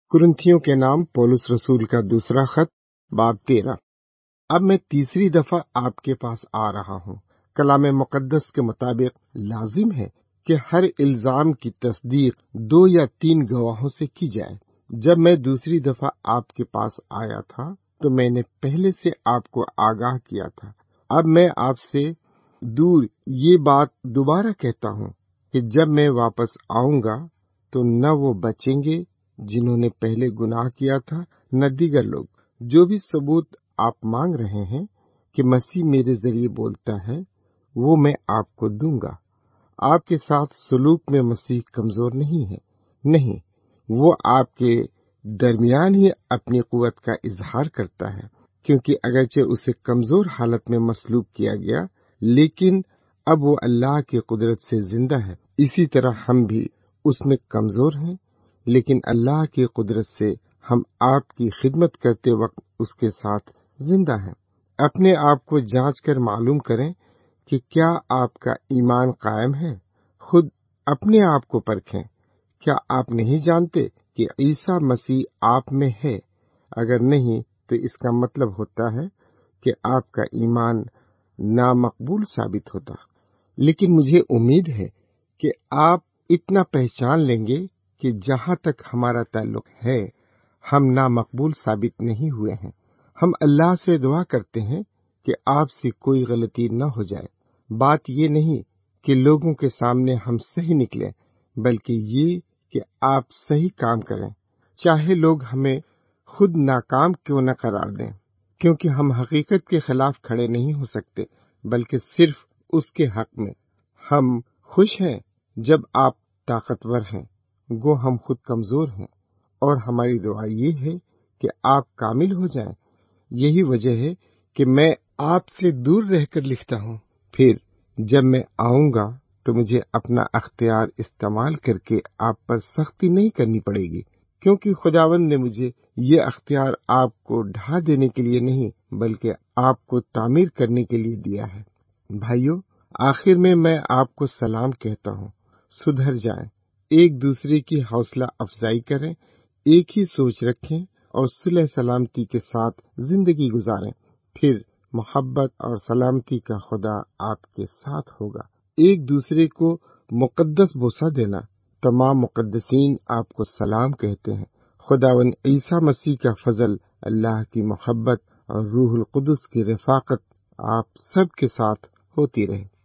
कुरिन्थियों के नाम पौलुस रसूल का दूसरा खत बाब 13। अब मैं तीसरी दफा आपके पास आ रहा हूँ। कलाम मुकद्दस के मुताबिक लाजिम है कि हर इल्जाम की तस्दीक 2 या 3 गवाहों से की जाए। जब मैं दूसरी दफा आपके पास आया था तो मैंने पहले से आपको आगाह किया था। अब मैं आपसे दूर ये बात दोबारा कहता हूँ कि जब मैं वापस आऊंगा तो न वो बचेंगे जिन्होंने पहले गुनाह किया था, न दीगर लोग। जो भी सबूत आप मांग रहे हैं कि मसीह मेरे जरिए बोलता है, वो मैं आपको दूंगा। आपके साथ सलूक में मसीह कमजोर नहीं है, नहीं, वो आपके दरमियान ही अपनी कुव्वत का इजहार करता है, क्योंकि अगरचे उसे कमजोर हालत में मसलूब किया गया, लेकिन अब वो अल्लाह की कुदरत से जिंदा है। इसी तरह हम भी उसमें कमजोर हैं, लेकिन अल्लाह की कुदरत से हम आपकी खिदमत करते वक्त उसके साथ जिंदा हैं। अपने आप को जांच कर मालूम करें कि क्या आपका ईमान कायम है। खुद अपने आप को परखें। क्या आप नहीं जानते कि ईसा मसीह आप में है? अगर नहीं तो इसका मतलब होता है कि आपका ईमान नामकबूल साबित होता। लेकिन मुझे उम्मीद है कि आप इतना पहचान लेंगे कि जहां तक हमारा ताल्लुक है, हम नामकबूल साबित नहीं हुए हैं। हम अल्लाह से दुआ करते हैं कि आपसे कोई गलती न हो जाए। बात ये नहीं कि लोगों के सामने हम सही निकलें, बल्कि ये कि आप सही काम करें, चाहे लोग हमें खुद नाकाम क्यों न करार दें, क्योंकि हम हकीकत के खिलाफ खड़े नहीं हो सकते, बल्कि सिर्फ उसके हक में। हम खुश हैं जब आप ताकतवर हैं, गो हम खुद कमजोर हैं, और हमारी दुआ ये है कि आप कामिल हो जाएं। यही वजह है कि मैं आपसे दूर रहकर लिखता हूँ। फिर जब मैं आऊंगा तो मुझे अपना अख्तियार इस्तेमाल करके आप पर सख्ती नहीं करनी पड़ेगी, क्योंकि खुदावंद ने मुझे ये अख्तियार आपको ढा देने के लिए नहीं, बल्कि आपको तामीर करने के लिए दिया है। भाइयों, आखिर में मैं आपको सलाम कहता हूँ। सुधर जाएं, एक दूसरे की हौसला अफजाई करें, एक ही सोच रखें और सुलह सलामती के साथ जिंदगी गुजारें। फिर मोहब्बत और सलामती का खुदा आपके साथ होगा। एक दूसरे को मुकद्दस बोसा देना। तमाम मुकद्दसीन आपको सलाम कहते हैं। खुदावन ईसा मसीह का फजल, अल्लाह की मोहब्बत और रूहुल कुदस की रफाकत आप सब के साथ होती रहे।